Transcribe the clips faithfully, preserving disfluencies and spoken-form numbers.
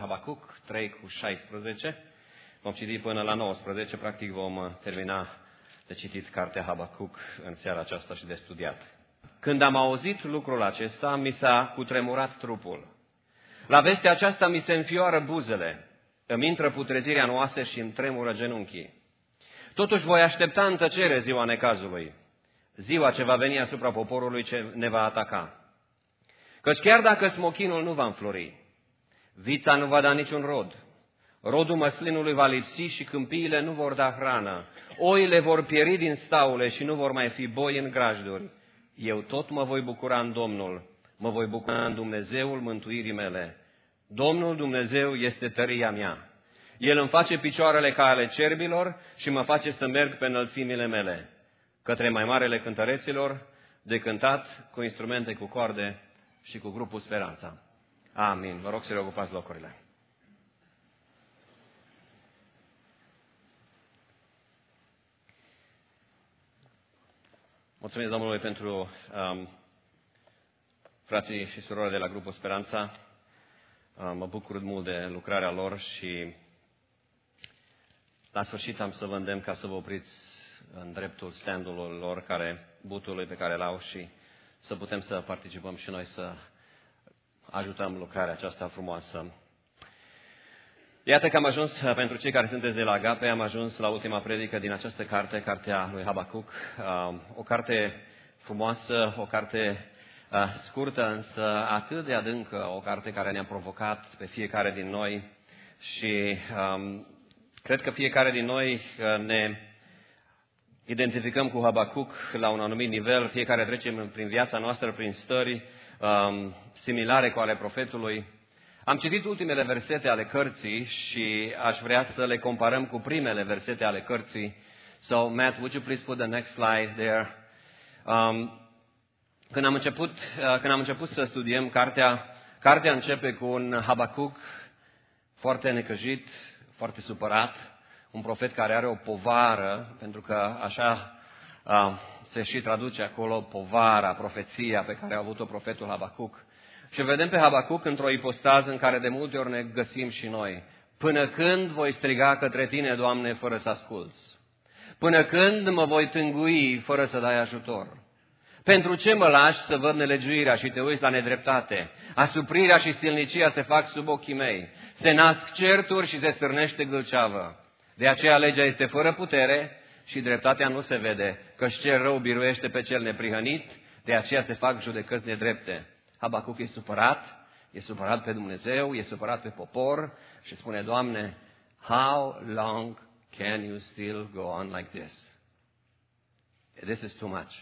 Habacuc trei cu șaisprezece. Vom citi până la nouăsprezece, practic vom termina de citit cartea Habacuc în seara aceasta și de studiat. Când am auzit lucrul acesta, mi s-a cutremurat trupul. La vestea aceasta mi se înfioară buzele, îmi intră putrezirea în oase și îmi tremură genunchii. Totuși voi aștepta în tăcere ziua necazului, ziua ce va veni asupra poporului ce ne va ataca. Căci chiar dacă smochinul nu va înflori, vița nu va da niciun rod, rodul măslinului va lipsi și câmpiile nu vor da hrană, oile vor pieri din staule și nu vor mai fi boi în grajduri. Eu tot mă voi bucura în Domnul, mă voi bucura în Dumnezeul mântuirii mele. Domnul Dumnezeu este tăria mea. El îmi face picioarele ca ale cerbilor și mă face să merg pe înălțimile mele, către mai marele cântăreților, de cântat cu instrumente cu coarde și cu grupul Speranța. Amin. Vă rog să reocupați locurile. Mulțumesc Domnului pentru um, frații și surorile de la grupul Speranța. Um, mă bucur mult de lucrarea lor și la sfârșit am să vă îndemn ca să vă opriți în dreptul stand-ului lor, care, butului pe care l-au, și să putem să participăm și noi să ajutăm lucrarea aceasta frumoasă. Iată că am ajuns, pentru cei care sunteți de la Agape, am ajuns la ultima predică din această carte, cartea lui Habacuc. O carte frumoasă, o carte scurtă, însă atât de adâncă, o carte care ne-a provocat pe fiecare din noi și um, cred că fiecare din noi ne identificăm cu Habacuc la un anumit nivel, fiecare trecem prin viața noastră, prin stări um, similare cu ale profetului. Am citit ultimele versete ale cărții și aș vrea să le comparăm cu primele versete ale cărții. So, Matt, would you please put the next slide there? Um, când, am început, uh, când am început să studiem cartea, cartea începe cu un Habacuc foarte necăjit, foarte supărat, un profet care are o povară, pentru că așa uh, se și traduce acolo, povara, profeția pe care a avut-o profetul Habacuc. Și vedem pe Habacuc într-o ipostază în care de multe ori ne găsim și noi. Până când voi striga către tine, Doamne, fără să asculți? Până când mă voi tângui fără să dai ajutor? Pentru ce mă lași să văd nelegiuirea și te uiți la nedreptate? Asuprirea și silnicia se fac sub ochii mei. Se nasc certuri și se stârnește gâlceavă. De aceea legea este fără putere și dreptatea nu se vede, căci cel rău biruiește pe cel neprihănit, de aceea se fac judecăți nedrepte. Habacuc e supărat, e supărat pe Dumnezeu, e supărat pe popor și spune, Doamne, how long can you still go on like this? This is too much.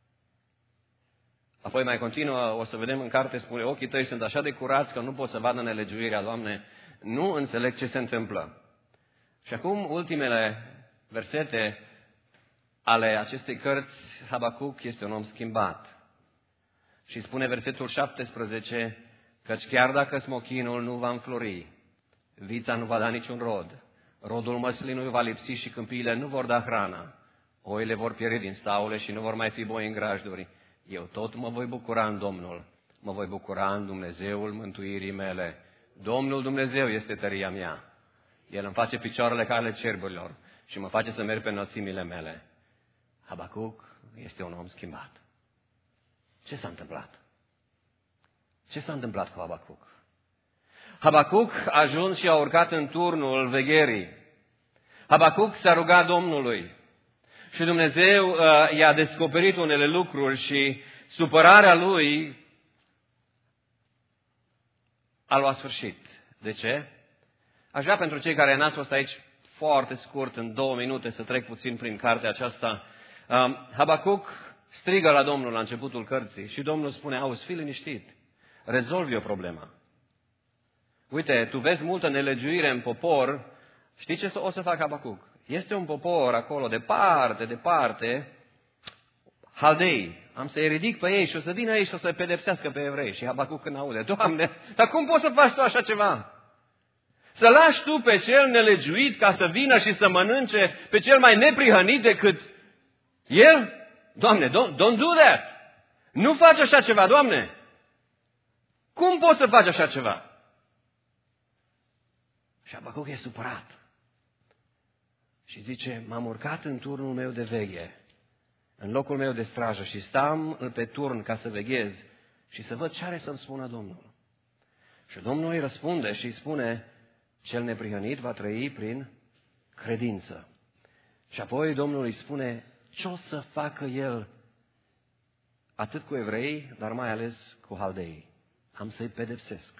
Apoi mai continuă, o să vedem în carte, spune, ochii tăi sunt așa de curați că nu pot să vadă nelegiuirea, Doamne, nu înțeleg ce se întâmplă. Și acum, ultimele versete ale acestei cărți, Habacuc este un om schimbat. Și spune versetul șaptesprezece, căci chiar dacă smochinul nu va înflori, vița nu va da niciun rod, rodul măslinului va lipsi și câmpiile nu vor da hrana, oile vor pieri din staule și nu vor mai fi boi în grajduri. Eu tot mă voi bucura în Domnul, mă voi bucura în Dumnezeul mântuirii mele. Domnul Dumnezeu este tăria mea. El îmi face picioarele ca ale cerburilor și mă face să merg pe înălțimile mele. Habacuc este un om schimbat. Ce s-a întâmplat? Ce s-a întâmplat cu Habacuc? Habacuc a ajuns și a urcat în turnul vegherii. Habacuc s-a rugat Domnului și Dumnezeu uh, i-a descoperit unele lucruri și supărarea lui a luat sfârșit. De ce? Aș vrea pentru cei care n-ați fost aici foarte scurt, în două minute, să trec puțin prin cartea aceasta. Uh, Habacuc strigă la Domnul la începutul cărții și Domnul spune, auzi, fii liniștit, rezolvi o problemă. Uite, tu vezi multă nelegiuire în popor, știi ce o să fac Habacuc? Este un popor acolo, departe, departe, haldei, am să-i ridic pe ei și o să vină ei și o să-i pedepsească pe evrei. Și Habacuc când aude, Doamne, dar cum poți să faci tu așa ceva? Să lași tu pe cel nelegiuit ca să vină și să mănânce pe cel mai neprihănit decât el? Doamne, don't, don't do that! Nu faci așa ceva, Doamne! Cum poți să faci așa ceva? Și Habacuc e supărat. Și zice, m-am urcat în turnul meu de veghe, în locul meu de strajă și stam pe turn ca să veghez și să văd ce are să-mi spună Domnul. Și Domnul îi răspunde și îi spune, cel neprihănit va trăi prin credință. Și apoi Domnul îi spune, ce o să facă el atât cu evrei, dar mai ales cu haldei. Am să-i pedepsesc.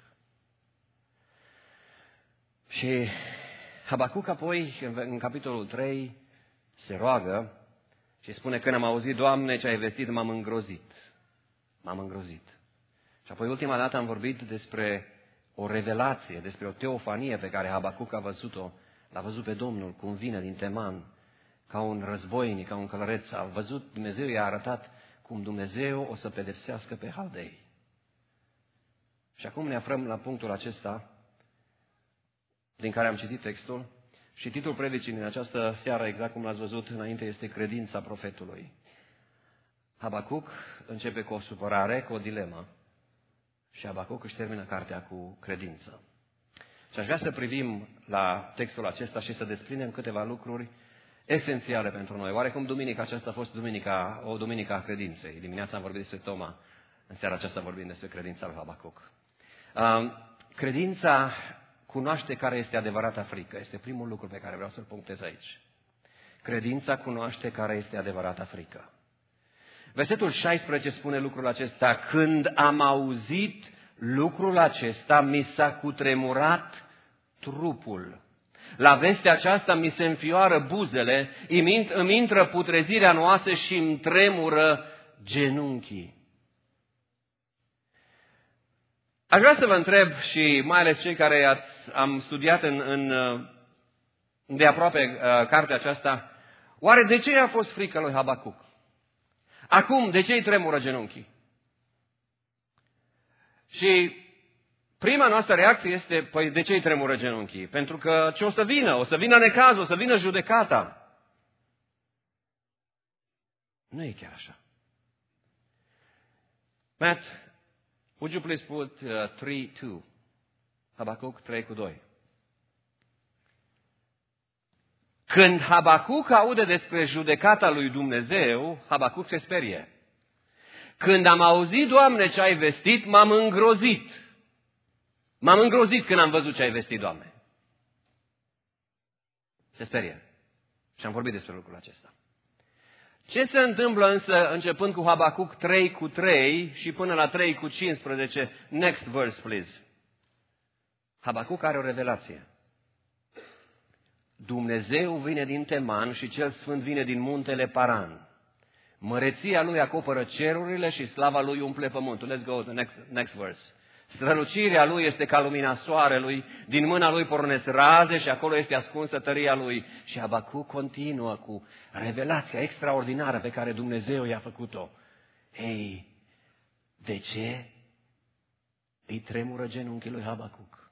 Și Habacuc apoi, în, în capitolul trei, se roagă și spune, când am auzit, Doamne, ce ai vestit, m-am îngrozit. M-am îngrozit. Și apoi, ultima dată am vorbit despre o revelație, despre o teofanie pe care Habacuc a văzut-o. L-a văzut pe Domnul cum vine din Teman, ca un războinic, ca un călăreț. A văzut, Dumnezeu i-a arătat cum Dumnezeu o să pedepsească pe haldei. Și acum ne aflăm la punctul acesta din care am citit textul și titlul predicii din această seară, exact cum l-ați văzut înainte, este Credința profetului. Habacuc începe cu o supărare, cu o dilemă și Habacuc își termină cartea cu credință. Și aș vrea să privim la textul acesta și să desprindem câteva lucruri esențiale pentru noi. Oarecum duminica aceasta a fost duminica, o duminică a credinței. Dimineața am vorbit despre Toma, în seara aceasta vorbim despre credința lui Habacuc. Uh, credința cunoaște care este adevărata frică. Este primul lucru pe care vreau să-l punctez aici. Credința cunoaște care este adevărata frică. Versetul șaisprezece spune lucrul acesta. Când am auzit lucrul acesta, mi s-a cutremurat trupul. La vestea aceasta mi se înfioară buzele, îmi intră putrezirea în oase și îmi tremură genunchii. Aș vrea să vă întreb și mai ales cei care ați, am studiat în, în, de aproape uh, cartea aceasta, oare de ce a fost frică lui Habacuc? Acum, de ce îi tremură genunchii? Și prima noastră reacție este, păi de ce îi tremură genunchii? Pentru că ce o să vină? O să vină necazul, o să vină judecata. Nu e chiar așa. Matt, would you please put uh, three two? Habacuc trei cu doi. Când Habacuc aude despre judecata lui Dumnezeu, Habacuc se sperie. Când am auzit, Doamne, ce ai vestit, m-am îngrozit. M-am îngrozit când am văzut ce ai vestit, Doamne. Se sperie. Și am vorbit despre lucrul acesta. Ce se întâmplă însă începând cu Habacuc trei cu trei și până la trei cu cincisprezece? Next verse, please. Habacuc are o revelație. Dumnezeu vine din Teman și cel sfânt vine din muntele Paran. Măreția lui acoperă cerurile și slava lui umple pământul. Let's go to the next, next verse. Strălucirea lui este ca lumina soarelui, din mâna lui pornesc raze și acolo este ascunsă tăria lui. Și Habacuc continuă cu revelația extraordinară pe care Dumnezeu i-a făcut-o. Ei, de ce îi tremură genunchii lui Habacuc?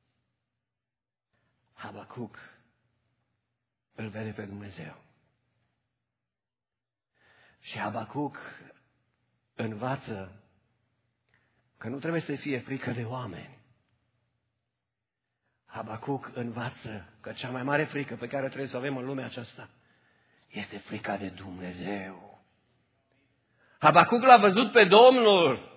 Habacuc îl vede pe Dumnezeu. Și Habacuc învață că nu trebuie să fie frică de oameni. Habacuc învață că cea mai mare frică pe care trebuie să o avem în lumea aceasta este frica de Dumnezeu. Habacuc l-a văzut pe Domnul.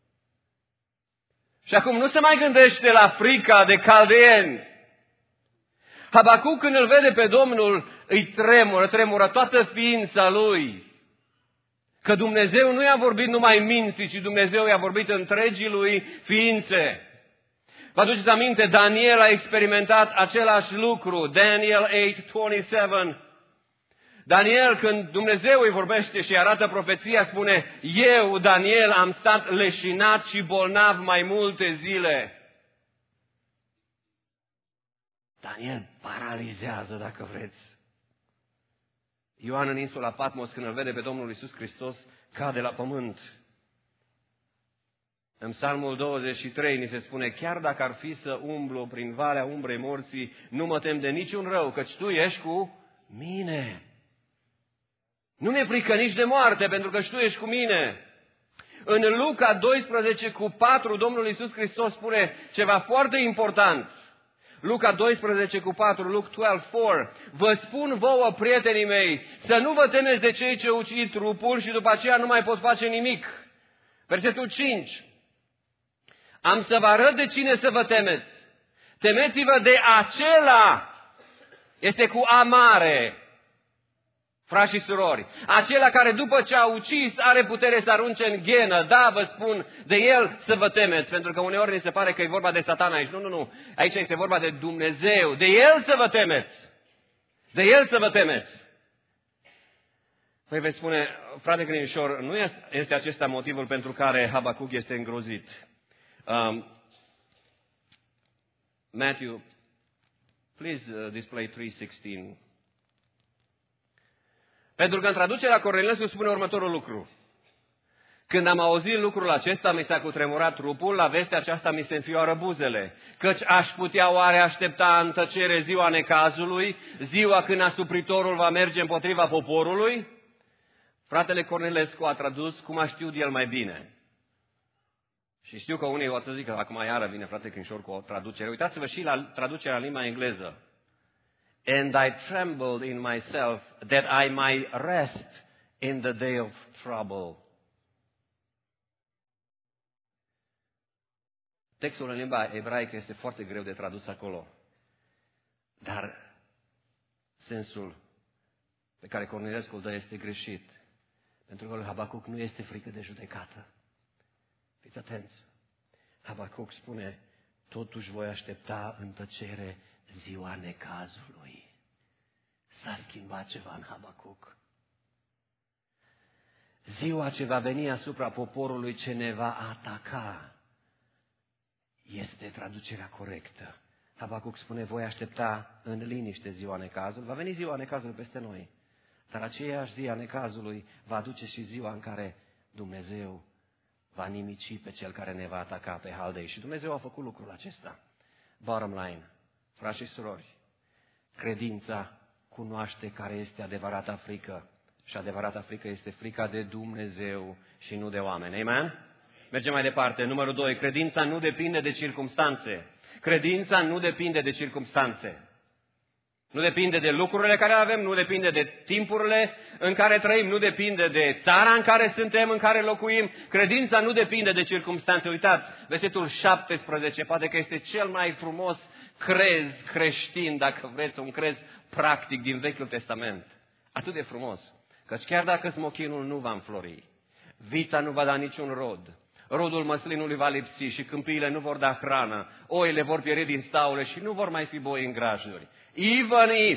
Și acum nu se mai gândește la frica de caldeeni. Habacuc când îl vede pe Domnul îi tremură, tremură toată ființa lui. Că Dumnezeu nu i-a vorbit numai minții, ci Dumnezeu i-a vorbit întregii lui ființe. Vă aduceți aminte, Daniel a experimentat același lucru. Daniel opt douăzeci și șapte. Daniel, când Dumnezeu îi vorbește și îi arată profeția, spune, eu, Daniel, am stat leșinat și bolnav mai multe zile. Daniel paralizează, dacă vreți. Ioan în insula Patmos, când îl vede pe Domnul Iisus Hristos, cade la pământ. În Psalmul douăzeci și trei ni se spune, chiar dacă ar fi să umblu prin valea umbrei morții, nu mă tem de niciun rău, căci Tu ești cu mine. Nu mi-e frică nici de moarte, pentru că Tu ești cu mine. În Luca doisprezece cu patru, Domnul Iisus Hristos spune ceva foarte important. Luca doisprezece cu patru, Luke doisprezece cu patru. Vă spun vouă, prietenii mei, să nu vă temeți de cei ce ucid trupul și după aceea nu mai pot face nimic. Versetul cinci. Am să vă arăt de cine să vă temeți. Temeți-vă de acela, este cu A mare, frați și surori, acela care după ce a ucis are putere să arunce în ghenă. Da, vă spun, de el să vă temeți, pentru că uneori ni se pare că e vorba de Satan aici. Nu, nu, nu, aici este vorba de Dumnezeu. De el să vă temeți. De el să vă temeți. Păi veți spune, frate Crinișor, nu este acesta motivul pentru care Habacuc este îngrozit. Um, Matthew, please uh, display trei șaisprezece. Pentru că în traducerea Cornilescu spune următorul lucru. Când am auzit lucrul acesta, mi s-a cutremurat trupul, la vestea aceasta mi se înfioară buzele, căci aș putea oare aștepta în tăcere ziua necazului, ziua când asupritorul va merge împotriva poporului? Fratele Cornilescu a tradus cum a știut el mai bine. Și știu că unii o să zică, acum iară vine frate Crinișor cu o traducere. Uitați-vă și la traducerea în limba engleză. And I trembled in myself that I might rest in the day of trouble. Textul în limba ebraică este foarte greu de tradus acolo. Dar sensul pe care Cornilescu îl dă este greșit. Pentru că lui Habacuc nu este frică de judecată. Fiți atenți. Habacuc spune, totuși voi aștepta în tăcere ziua necazului. S-a schimbat ceva în Habacuc. Ziua ce va veni asupra poporului ce ne va ataca este traducerea corectă. Habacuc spune, voi aștepta în liniște ziua necazului. Va veni ziua necazului peste noi. Dar aceeași zi a necazului va aduce și ziua în care Dumnezeu va nimici pe cel care ne va ataca pe haldei. Și Dumnezeu a făcut lucrul acesta. Bottom line, frați și surori, credința cunoaște care este adevărata frică. Și adevărata frică este frica de Dumnezeu și nu de oameni. Amen? Mergem mai departe. Numărul doi. Credința nu depinde de circumstanțe. Credința nu depinde de circumstanțe. Nu depinde de lucrurile care avem, nu depinde de timpurile în care trăim, nu depinde de țara în care suntem, în care locuim. Credința nu depinde de circumstanțe. Uitați, versetul șaptesprezece, poate că este cel mai frumos crez creștin, dacă vreți, un crez practic din Vechiul Testament. Atât de frumos, căci chiar dacă smochinul nu va înflori, vița nu va da niciun rod, rodul măslinului va lipsi și câmpiile nu vor da hrană, oile vor pieri din staule și nu vor mai fi boi în grajduri. Even if.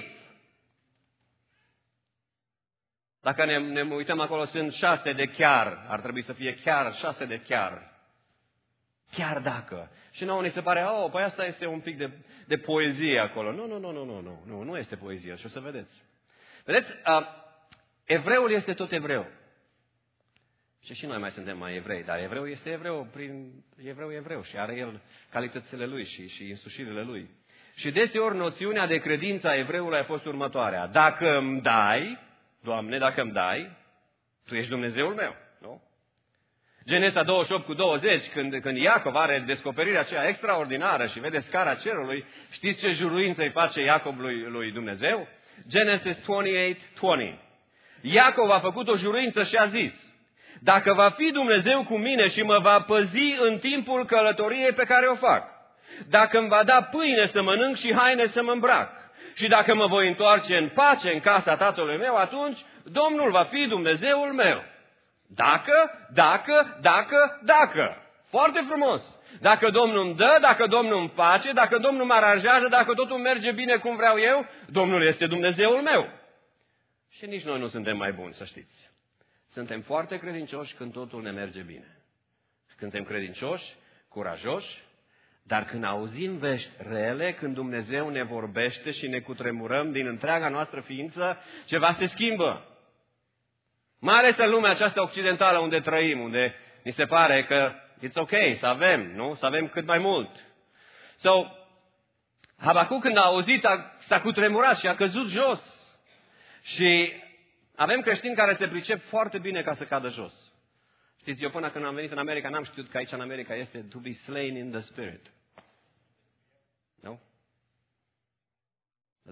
Dacă ne, ne uităm acolo, sunt șase de chiar. Ar trebui să fie chiar șase de chiar. Chiar dacă. Și nouă ne se pare, oh, păi asta este un pic de, de poezie acolo. Nu, nu, nu, nu, nu, nu, nu, nu este poezie. Și o să vedeți. Vedeți, uh, evreul este tot evreu. Și și noi mai suntem mai evrei, dar evreu este evreu, prin evreu evreu și are el calitățile lui și, și însușirile lui. Și deseori noțiunea de credință a evreului a fost următoarea. Dacă îmi dai, Doamne, dacă îmi dai, Tu ești Dumnezeul meu. Nu? Genesa douăzeci și opt cu douăzeci, când, când Iacov are descoperirea aceea extraordinară și vede scara cerului, știți ce juruință îi face Iacov lui, lui Dumnezeu? Genesis douăzeci și opt douăzeci. Iacov a făcut o juruință și a zis, dacă va fi Dumnezeu cu mine și mă va păzi în timpul călătoriei pe care o fac, dacă îmi va da pâine să mănânc și haine să mă îmbrac, și dacă mă voi întoarce în pace în casa tatălui meu, atunci Domnul va fi Dumnezeul meu. Dacă, dacă, dacă, dacă. Foarte frumos. Dacă Domnul îmi dă, dacă Domnul îmi face, dacă Domnul mă aranjează, dacă totul merge bine cum vreau eu, Domnul este Dumnezeul meu. Și nici noi nu suntem mai buni, să știți. Suntem foarte credincioși când totul ne merge bine. Când suntem credincioși, curajoși, dar când auzim vești rele, când Dumnezeu ne vorbește și ne cutremurăm din întreaga noastră ființă, ceva se schimbă. Mai ales în lumea aceasta occidentală unde trăim, unde ni se pare că it's ok să avem, nu? Să avem cât mai mult. So, Habacuc când a auzit a, s-a cutremurat și a căzut jos. Și avem creștini care se pricep foarte bine ca să cadă jos. Știți, eu până când am venit în America n-am știut că aici în America este to be slain in the spirit. Nu?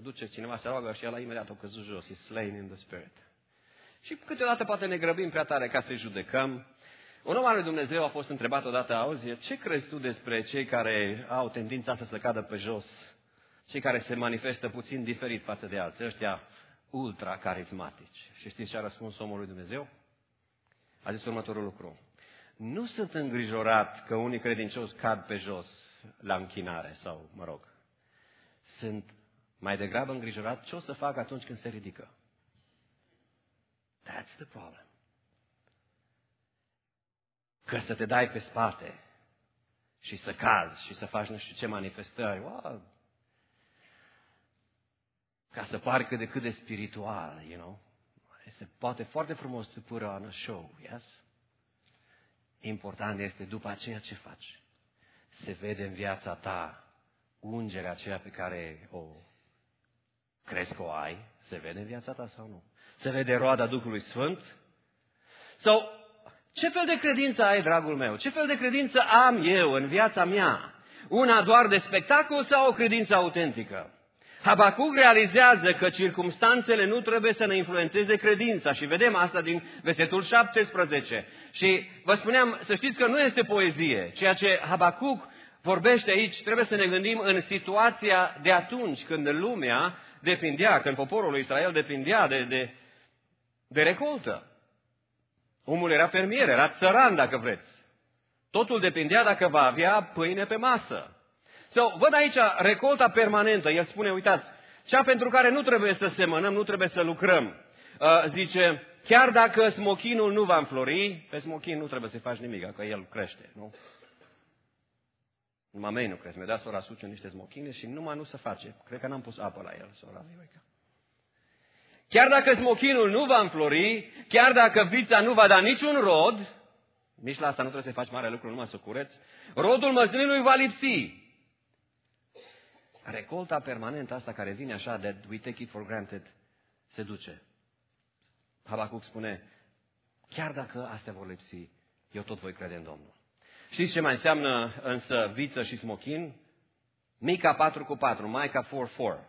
duce cineva să roagă și ăla imediat o căzut jos, e slain in the spirit. Și câteodată poate ne grăbim prea tare ca să-i judecăm. Un om al lui Dumnezeu a fost întrebat odată, auzi, ce crezi tu despre cei care au tendința asta să cadă pe jos? Cei care se manifestă puțin diferit față de alții, ăștia ultra-carismatici. Și știți ce a răspuns omul lui Dumnezeu? A zis următorul lucru. Nu sunt îngrijorat că unii credincioși cad pe jos la închinare sau, mă rog, sunt mai degrabă îngrijorat ce o să fac atunci când se ridică. That's the problem. Că să te dai pe spate și să cazi și să faci nu știu ce manifestări, wow, ca să pari cât de cât de spiritual, you know. Se poate foarte frumos to put on a show, yes? Important este după aceea ce faci. Se vede în viața ta ungerea aceea pe care o crezi că o ai, se vede în viața ta sau nu? Se vede roada Duhului Sfânt? Sau ce fel de credință ai, dragul meu? Ce fel de credință am eu în viața mea? Una doar de spectacol sau o credință autentică? Habacuc realizează că circumstanțele nu trebuie să ne influențeze credința și vedem asta din versetul șaptesprezece. Și vă spuneam, să știți că nu este poezie. Ceea ce Habacuc vorbește aici, trebuie să ne gândim în situația de atunci, când lumea depindea, când poporul lui Israel depindea de, de, de recoltă. Omul era fermier, era țăran, dacă vreți. Totul depindea dacă va avea pâine pe masă. So, văd aici recolta permanentă. El spune, uitați, cea pentru care nu trebuie să semănăm, nu trebuie să lucrăm. Uh, zice, chiar dacă smochinul nu va înflori, pe smochin nu trebuie să-i faci nimic, că el crește, nu? Numai mei nu crezi. Mi-a dat sora Suciu niște smochine și numai nu se face. Cred că n-am pus apă la el, sora Viorica. Chiar dacă smochinul nu va înflori, chiar dacă vița nu va da niciun rod, nici la asta nu trebuie să faci mare lucru, numai să cureți, rodul măslinului va lipsi. Recolta permanentă asta care vine așa, that we take it for granted, se duce. Habacuc spune, chiar dacă astea vor lipsi, eu tot voi crede în Domnul. Știți ce mai înseamnă însă viță și smochin? Mica patru cu patru, Maica patru patru.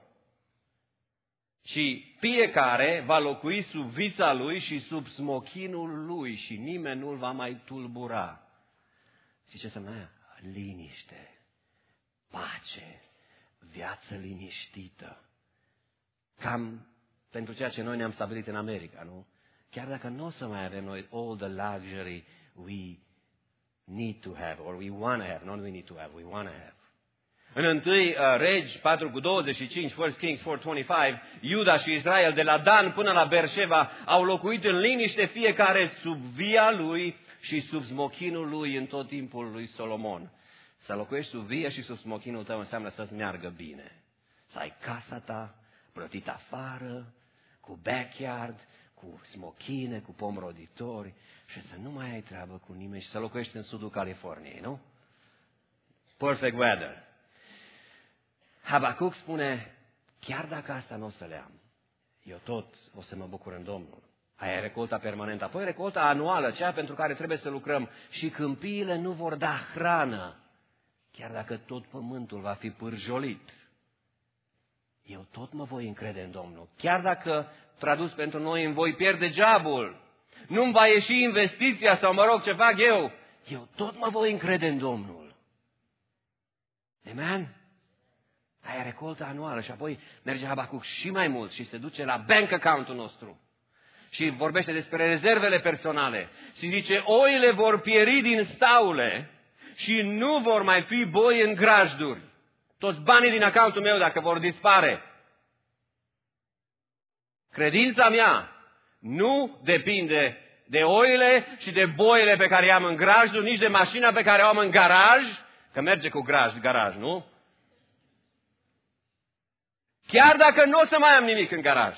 Și fiecare va locui sub vița lui și sub smochinul lui și nimeni nu-l va mai tulbura. Știți ce înseamnă aia? Liniște, pace, viață liniștită. Cam pentru ceea ce noi ne-am stabilit în America, nu? Chiar dacă nu o să mai avem noi all the luxury we need to have, or we want to have, not we need to have, we want to have. În întâi uh, Regi patru cu douăzeci și cinci, First Kings patru douăzeci și cinci, Iuda și Israel de la Dan până la Beersheba au locuit în liniște fiecare sub via lui și sub smochinul lui în tot timpul lui Solomon. Să locuiești sub via și sub smochinul tău înseamnă să-ți meargă bine. Să ai casa ta plătită afară, cu backyard, cu smochine, cu pomi roditori și să nu mai ai treabă cu nimeni și să locuiești în sudul Californiei, nu? Perfect weather. Habacuc spune, chiar dacă asta nu o să le am, eu tot o să mă bucur în Domnul. Aia e recolta permanentă. Apoi recolta anuală, cea pentru care trebuie să lucrăm. Și câmpiile nu vor da hrană, chiar dacă tot pământul va fi pârjolit. Eu tot mă voi încrede în Domnul. Chiar dacă, tradus pentru noi, îmi voi pierde jobul, nu-mi va ieși investiția sau, mă rog, ce fac eu, eu tot mă voi încrede în Domnul. Amen? Aia e recolta anuală și apoi merge Habacuc și mai mult și se duce la bank account-ul nostru. Și vorbește despre rezervele personale. Și zice, oile vor pieri din staule și nu vor mai fi boi în grajduri. Toți banii din accountul meu, dacă vor dispare. Credința mea nu depinde de oile și de boile pe care i-am în grajduri, nici de mașina pe care o am în garaj, că merge cu graj, garaj, nu? Chiar dacă nu o să mai am nimic în garaj.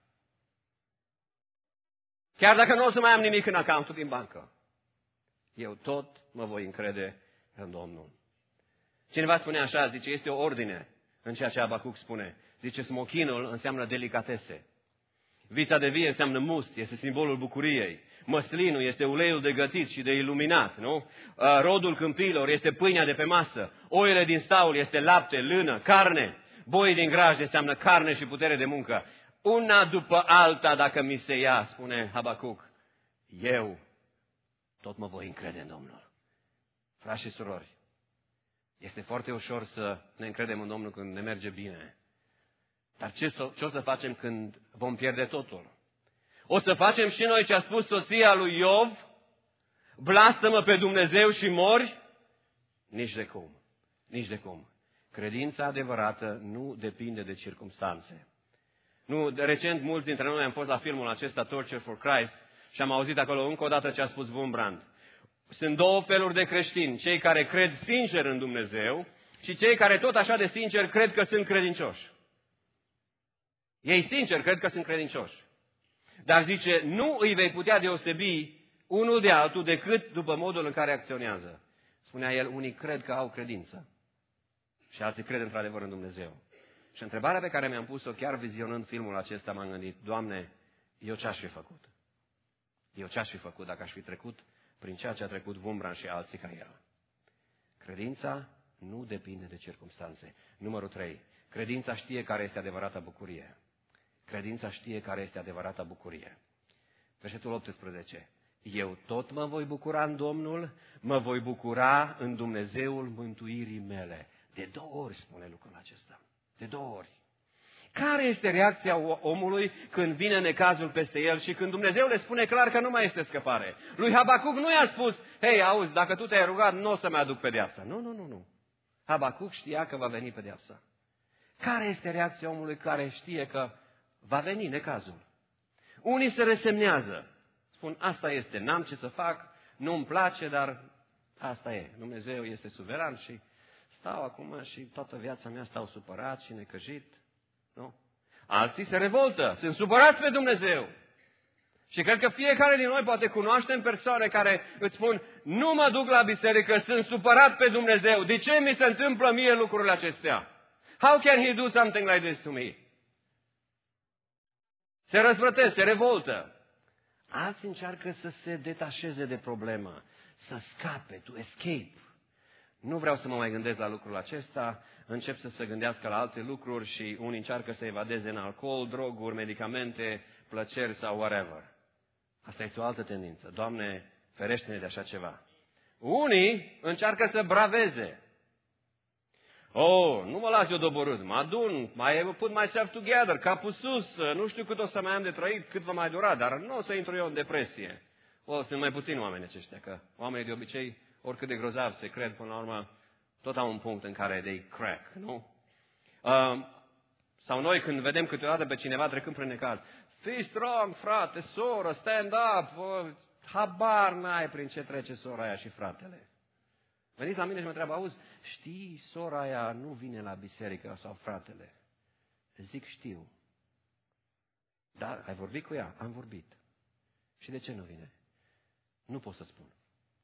Chiar dacă nu o să mai am nimic în accountul din bancă. Eu tot mă voi încrede în Domnul. Cineva spune așa, zice, este o ordine în ceea ce Habacuc spune. Zice, smochinul înseamnă delicatese. Vița de vie înseamnă must, este simbolul bucuriei. Măslinul este uleiul de gătit și de iluminat, nu? Rodul câmpiilor este pâinea de pe masă. Oile din staul este lapte, lână, carne. Boi din graj înseamnă carne și putere de muncă. Una după alta, dacă mi se ia, spune Habacuc, eu tot mă voi încrede în Domnul. Frați și surori, este foarte ușor să ne încredem în Domnul când ne merge bine. Dar ce, ce o să facem când vom pierde totul? O să facem și noi ce a spus soția lui Iov? Blastă-mă pe Dumnezeu și mori? Nici de cum. Nici de cum. Credința adevărată nu depinde de circumstanțe. Nu, de recent mulți dintre noi am fost la filmul acesta, Torture for Christ, și am auzit acolo încă o dată ce a spus Wurmbrand. Sunt două feluri de creștini, cei care cred sincer în Dumnezeu și cei care tot așa de sincer cred că sunt credincioși. Ei sincer cred că sunt credincioși. Dar zice, nu îi vei putea deosebi unul de altul decât după modul în care acționează. Spunea el, unii cred că au credință și alții cred într-adevăr în Dumnezeu. Și întrebarea pe care mi-am pus-o chiar vizionând filmul acesta, m-am gândit, Doamne, eu ce-aș fi făcut? Eu ce-aș fi făcut dacă aș fi trecut prin ceea ce a trecut Wurmbrand și alții ca el? Credința nu depinde de circumstanțe. Numărul trei. Credința știe care este adevărata bucurie. Credința știe care este adevărata bucurie. Versetul optsprezece. Eu tot mă voi bucura în Domnul, mă voi bucura în Dumnezeul mântuirii mele. De două ori spune lucrul acesta. De două ori. Care este reacția omului când vine necazul peste el și când Dumnezeu le spune clar că nu mai este scăpare? Lui Habacuc nu i-a spus, hei, auzi, dacă tu te-ai rugat, nu o să-mi aduc pedeapsa. Nu, nu, nu, nu. Habacuc știa că va veni pedeapsa. Care este reacția omului care știe că va veni necazul? Unii se resemnează. Spun, asta este, n-am ce să fac, nu-mi place, dar asta e. Dumnezeu este suveran și stau acum și toată viața mea stau supărat și necăjit. Nu? Alții se revoltă, sunt supărați pe Dumnezeu. Și cred că fiecare din noi poate cunoaștem persoane care îți spun, nu mă duc la biserică, sunt supărat pe Dumnezeu. De ce mi se întâmplă mie lucrurile acestea? How can he do something like this to me? Se răzvrătesc, se revoltă. Alții încearcă să se detașeze de problemă, să scape, to escape. Nu vreau să mă mai gândesc la lucrul acesta, încep să se gândească la alte lucruri și unii încearcă să evadeze în alcool, droguri, medicamente, plăceri sau whatever. Asta este o altă tendință. Doamne, ferește-ne de așa ceva. Unii încearcă să braveze. Oh, nu mă las eu doborât, mă adun, mai put myself together, capul sus, nu știu cât o să mai am de trăit, cât va mai dura, dar nu o să intru eu în depresie. O, sunt mai puțini oameni aceștia, că oamenii de obicei, oricât de grozav se cred, până la urmă, tot au un punct în care they crack, nu? Uh, sau noi când vedem câteodată pe cineva trecând prin necaz, fii strong, frate, soră, stand up, uh, habar n-ai prin ce trece sora aia și fratele. Veniți la mine și mă întreabă, auzi, știi, sora aia nu vine la biserică sau fratele? Zic, știu. Dar ai vorbit cu ea? Am vorbit. Și de ce nu vine? Nu pot să spun.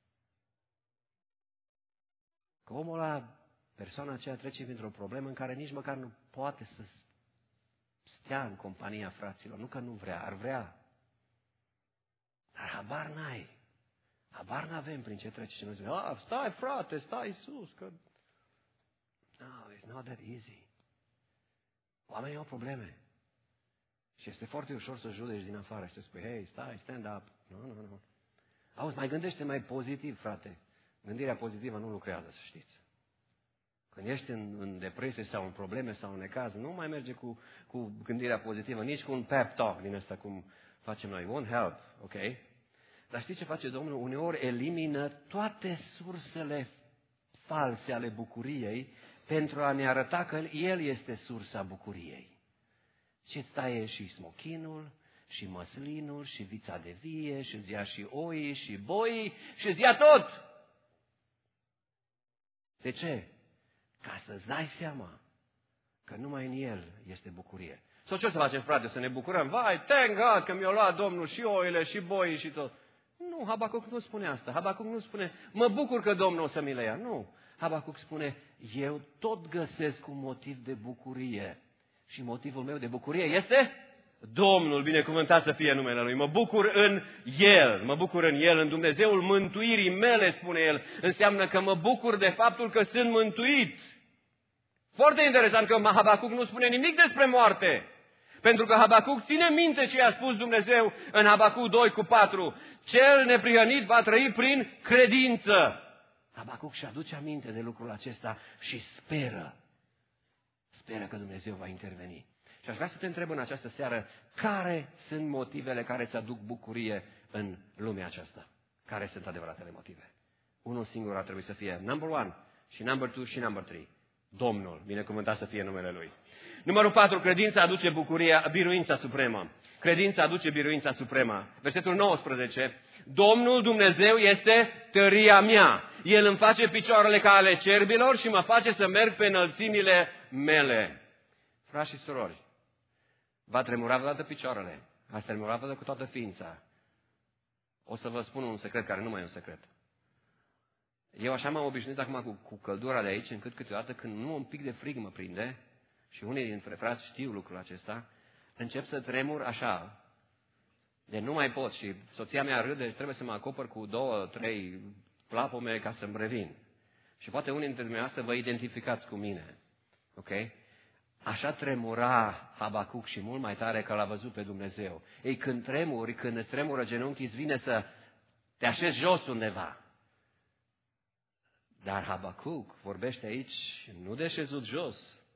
Că omul ăla, persoana aceea trece printr-o problemă în care nici măcar nu poate să stea în compania fraților. Nu că nu vrea, ar vrea. Dar habar n-ai. Habar n-avem prin ce trece și noi zicem, ah, stai frate, stai sus, că... No, it's not that easy. Oamenii au probleme. Și este foarte ușor să judeci din afară și să spui, hey, stai, stand up. Nu, nu, nu. Auzi, mai gândește mai pozitiv, frate. Gândirea pozitivă nu lucrează, să știți. Când ești în, în depresie sau în probleme sau în necaz, nu mai merge cu, cu gândirea pozitivă, nici cu un pep talk din ăsta, cum facem noi. Won't help, ok? Dar știi ce face Domnul? Uneori elimină toate sursele false ale bucuriei pentru a ne arăta că El este sursa bucuriei. Și îți taie și smochinul, și măslinul, și vița de vie, și îți ia și oii, și boii, și îți ia tot! De ce? Ca să-ți dai seama că numai în El este bucurie. Sau ce o să facem, frate? Să ne bucurăm? Vai, thank God că mi-a luat Domnul și oile, și boii, și tot. Nu, Habacuc nu spune asta. Habacuc nu spune, mă bucur că Domnul o să mi le ia. Nu. Habacuc spune, eu tot găsesc un motiv de bucurie. Și motivul meu de bucurie este Domnul, binecuvântat să fie numele Lui. Mă bucur în El, mă bucur în El, în Dumnezeul mântuirii mele, spune El. Înseamnă că mă bucur de faptul că sunt mântuit. Foarte interesant că Habacuc nu spune nimic despre moarte. Pentru că Habacuc ține minte ce i-a spus Dumnezeu în Habacuc doi cu patru. Cel neprihănit va trăi prin credință. Habacuc și aduce aminte de lucrul acesta și speră. Speră că Dumnezeu va interveni. Și aș vrea să te întreb în această seară, care sunt motivele care îți aduc bucurie în lumea aceasta? Care sunt adevăratele motive? Unul singur ar trebui să fie number one și number two și number three. Domnul, binecuvântat să fie numele Lui. Numărul patru, credința aduce bucuria, biruința supremă. Credința aduce biruința supremă. Versetul nouăsprezece. Domnul Dumnezeu este tăria mea. El îmi face picioarele ca ale cerbilor și mă face să merg pe înălțimile mele. Frați și surori, va tremura vreodată picioarele. Va tremura vreodată cu toată ființa. O să vă spun un secret care nu mai e un secret. Eu așa m-am obișnuit acum cu, cu căldura de aici, încât câteodată când nu un pic de frig mă prinde, și unii dintre frați știu lucrul acesta, încep să tremur așa. De nu mai pot și soția mea râde, trebuie să mă acopăr cu două, trei plapome ca să-mi revin. Și poate unii dintre dumneavoastră vă identificați cu mine. Ok? Așa tremura Habacuc și mult mai tare că l-a văzut pe Dumnezeu. Ei, când tremuri, când îți tremură genunchii, îți vine să te așezi jos undeva. Dar Habacuc vorbește aici nu de șezut jos.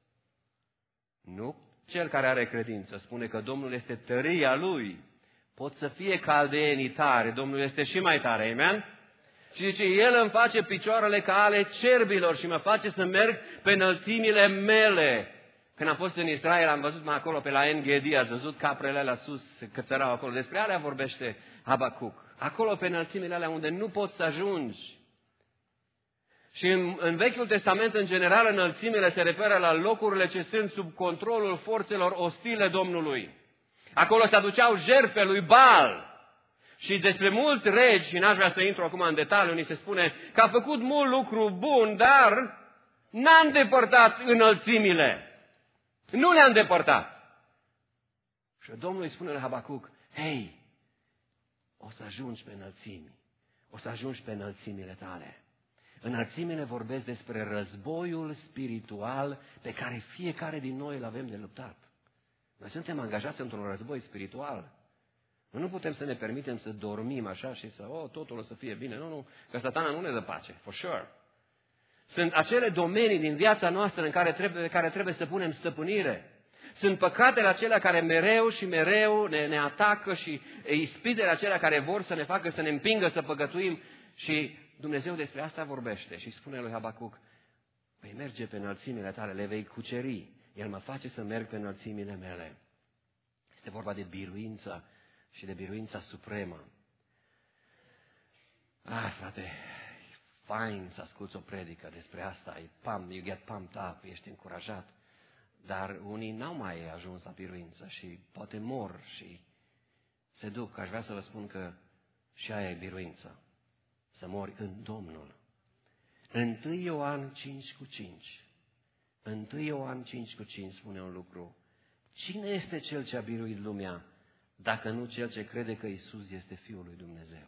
Nu cel care are credință. Spune că Domnul este tăria lui. Pot să fie caldeenii tare, Domnul este și mai tare. Amen? Și zice, El îmi face picioarele ca ale cerbilor și mă face să merg pe înălțimile mele. Când am fost în Israel, am văzut mai acolo pe la En-Gedi, ați văzut caprele alea sus, cățărau acolo. Despre alea vorbește Habacuc. Acolo pe înălțimile alea unde nu poți să ajungi. Și în, în Vechiul Testament, în general, înălțimile se referă la locurile ce sunt sub controlul forțelor ostile Domnului. Acolo se aduceau jertfe lui Baal. Și despre mulți regi, și n-aș vrea să intru acum în detaliu, ni se spune că a făcut mult lucru bun, dar n-a îndepărtat înălțimile. Nu le-a îndepărtat. Și Domnul îi spune la Habacuc, hei, o să ajungi pe înălțimi. O să ajungi pe înălțimile tale. Înălțimile vorbesc despre războiul spiritual pe care fiecare din noi îl avem de luptat. Noi suntem angajați într-un război spiritual. Noi nu putem să ne permitem să dormim așa și să, oh, totul o să fie bine. Nu, nu, că Satana nu ne dă pace, for sure. Sunt acele domenii din viața noastră în care trebuie, care trebuie să punem stăpânire. Sunt păcatele acelea care mereu și mereu ne, ne atacă și ispitele acelea care vor să ne facă să ne împingă să păcătuim. Și Dumnezeu despre asta vorbește și spune lui Habacuc, vei merge pe înălțimile tale, le vei cuceri. El mă face să merg pe înălțimile mele. Este vorba de biruință și de biruința supremă. Ah, frate, e fain să asculți o predică despre asta, e pump, you get pumped up, ești încurajat. Dar unii n-au mai ajuns la biruință și poate mor și se duc. Aș vrea să vă spun că și aia e biruință. Să mori în Domnul. întâi Ioan cinci cu cinci. întâi Ioan cinci cu cinci spune un lucru. Cine este cel ce a biruit lumea, dacă nu cel ce crede că Iisus este Fiul lui Dumnezeu?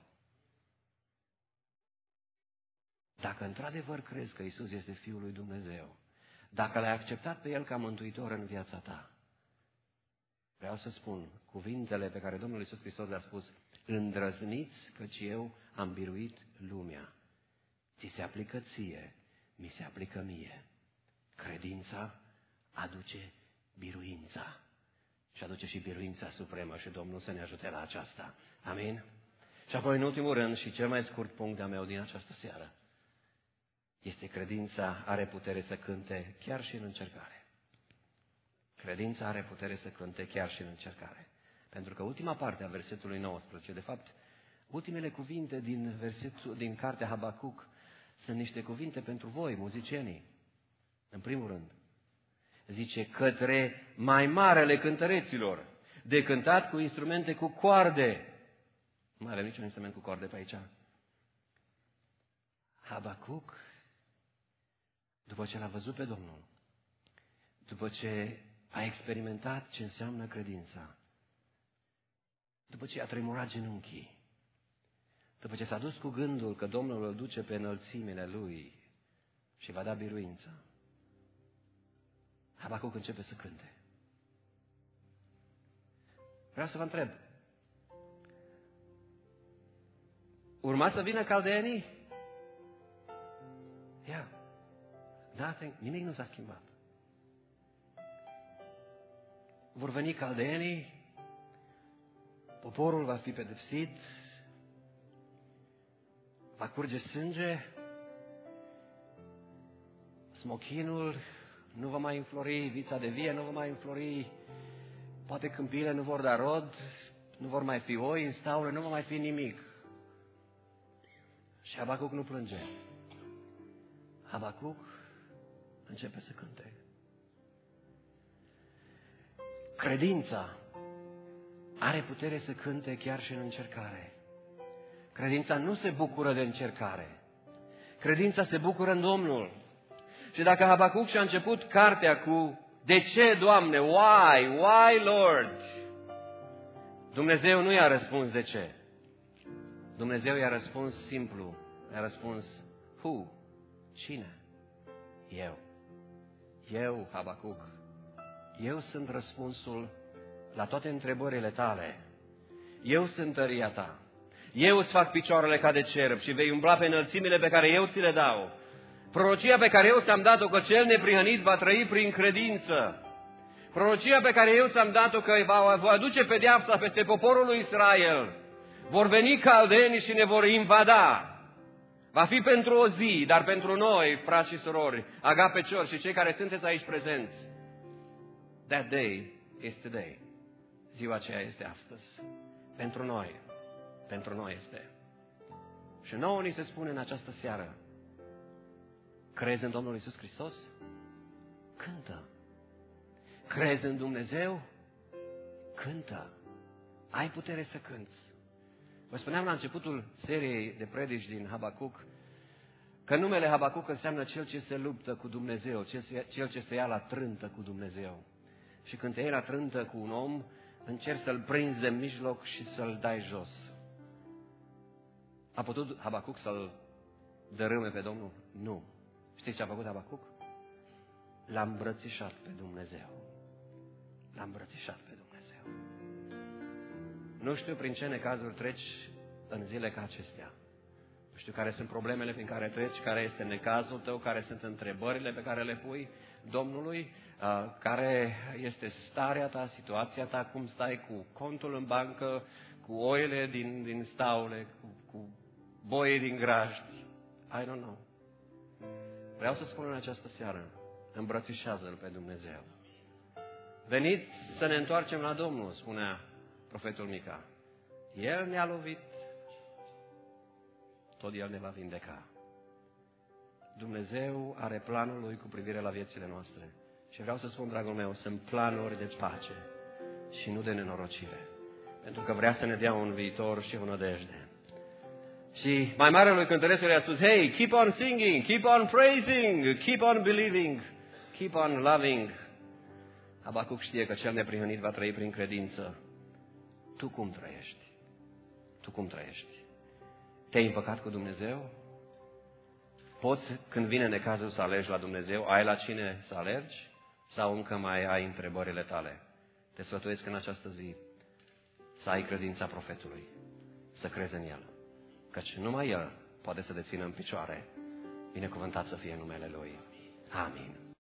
Dacă într-adevăr crezi că Iisus este Fiul lui Dumnezeu, dacă l-ai acceptat pe El ca mântuitor în viața ta, vreau să spun cuvintele pe care Domnul Iisus Hristos le-a spus, îndrăzniți căci eu am biruit lumea. Ți se aplică ție, mi se aplică mie. Credința aduce biruința. Și aduce și biruința supremă și Domnul să ne ajute la aceasta. Amin? Și apoi, în ultimul rând, și cel mai scurt punct de-a meu din această seară, este credința are putere să cânte chiar și în încercare. Credința are putere să cânte chiar și în încercare. Pentru că ultima parte a versetului nouăsprezece, de fapt, ultimele cuvinte din, versetul, din cartea Habacuc sunt niște cuvinte pentru voi, muzicienii. În primul rând, zice, către mai marele cântăreților, de cântat cu instrumente cu coarde. Nu mai avem niciun instrument cu coarde pe aici. Habacuc, după ce l-a văzut pe Domnul, după ce a experimentat ce înseamnă credința, după ce a tremurat genunchii, după ce s-a dus cu gândul că Domnul îl duce pe înălțimile lui și va da biruință, Habacuc începe să cânte. Vreau să vă întreb. Urma să vină caldeenii? Ia. Nothing, nimic nu s-a schimbat. Vor veni caldeenii, poporul va fi pedepsit, va curge sânge, smochinul nu va mai înflori, vița de vie nu va mai înflori, poate câmpiile nu vor da rod, nu vor mai fi oi în staule, nu va mai fi nimic. Și Habacuc nu plânge. Habacuc începe să cânte. Credința are putere să cânte chiar și în încercare. Credința nu se bucură de încercare. Credința se bucură în Domnul. Și dacă Habacuc și-a început cartea cu de ce, Doamne, why, why, Lord? Dumnezeu nu i-a răspuns de ce. Dumnezeu i-a răspuns simplu. I-a răspuns who? Cine? Eu. Eu, Habacuc. Eu sunt răspunsul la toate întrebările tale. Eu sunt tăria ta. Eu îți fac picioarele ca de cerb și vei umbla pe înălțimile pe care eu ți le dau. Prorocia pe care eu ți-am dat-o că cel neprihănit va trăi prin credință. Prorocia pe care eu ți-am dat-o că va, va aduce pedeapsa peste poporul lui Israel. Vor veni caldeni și ne vor invada. Va fi pentru o zi, dar pentru noi, frați și surori, agapeciori și cei care sunteți aici prezenți, that day is today. Ziua aceea este astăzi. Pentru noi. Pentru noi este. Și nouă ni se spune în această seară, crezi în Domnul Iisus Hristos? Cântă. Crezi în Dumnezeu? Cântă. Ai putere să cânți. Vă spuneam la începutul seriei de predici din Habacuc că numele Habacuc înseamnă cel ce se luptă cu Dumnezeu, cel ce se ia la trântă cu Dumnezeu. Și când te iei la trântă cu un om, încerci să-l prinzi de mijloc și să-l dai jos. A putut Habacuc să-l dărâme pe Domnul? Nu. Știți ce a făcut Habacuc? L-a îmbrățișat pe Dumnezeu. L-a îmbrățișat pe Dumnezeu. Nu știu prin ce necazuri treci în zile ca acestea. Nu știu care sunt problemele prin care treci, care este necazul tău, care sunt întrebările pe care le pui Domnului, care este starea ta, situația ta, cum stai cu contul în bancă, cu oile din, din staule, cu, cu boii din grajd. I don't know. Vreau să spun în această seară, îmbrățișează-L pe Dumnezeu. Veniți să ne întoarcem la Domnul, spunea profetul Mica. El ne-a lovit, tot El ne va vindeca. Dumnezeu are planul Lui cu privire la viețile noastre. Și vreau să spun, dragul meu, sunt planuri de pace și nu de nenorocire. Pentru că vrea să ne dea un viitor și o nădejde. Și mai marelui cântărețul i-a spus, hey, keep on singing, keep on praising, keep on believing, keep on loving. Habacuc știe că cel neprihănit va trăi prin credință. Tu cum trăiești? Tu cum trăiești? Te-ai împăcat cu Dumnezeu? Poți, când vine necazul, să alegi la Dumnezeu? Ai la cine să alergi? Sau încă mai ai întrebările tale? Te sfătuiesc în această zi să ai credința profetului, să crezi în El. Căci numai El poate să te țină în picioare. Binecuvântat să fie numele Lui. Amin.